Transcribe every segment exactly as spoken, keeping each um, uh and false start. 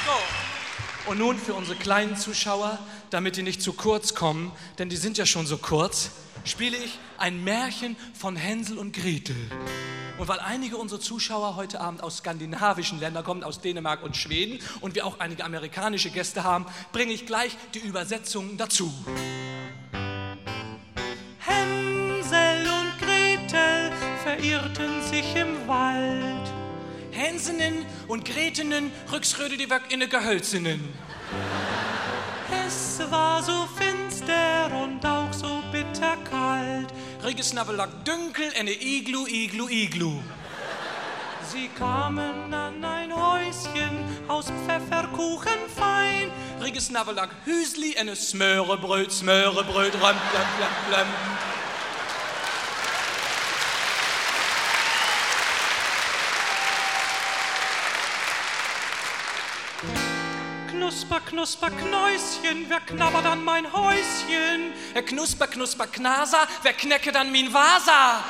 So. Und nun für unsere kleinen Zuschauer, damit die nicht zu kurz kommen, denn die sind ja schon so kurz, spiele ich ein Märchen von Hänsel und Gretel. Und weil einige unserer Zuschauer heute Abend aus skandinavischen Ländern kommen, aus Dänemark und Schweden, und wir auch einige amerikanische Gäste haben, bringe ich gleich die Übersetzung dazu. Hänsel und Gretel verirrten sich im Wald. Hänsenen und Gretenen rücksröde die Werk inne Gehölzinnen. Es war so finster und auch so bitterkalt. Riggesnabelag dünkel, ene Iglu, Iglu, Iglu. Sie kamen an ein Häuschen aus Pfefferkuchen fein. Riggesnabelag Hüsli, ene Smörebröt, Smörebröt, ram, plam, plam, plam. Knusper, knusper, Knäuschen, wer knabbert an mein Häuschen? Knusper, knusper, Knasa, wer knecket an min Vasa?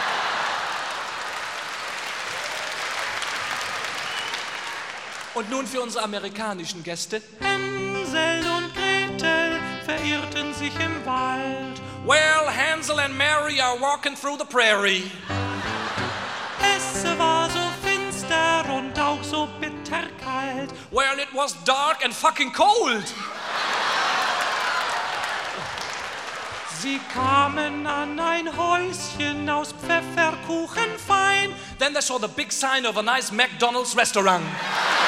Und nun für unsere amerikanischen Gäste. Hänsel und Gretel verirrten sich im Wald. Well, Hansel and Mary are walking through the prairie. Es war so finster und auch so bitterkalt. Well, it was dark and fucking cold. Sie kamen an ein Häuschen aus Pfefferkuchen fein. Then they saw the big sign of a nice McDonald's restaurant.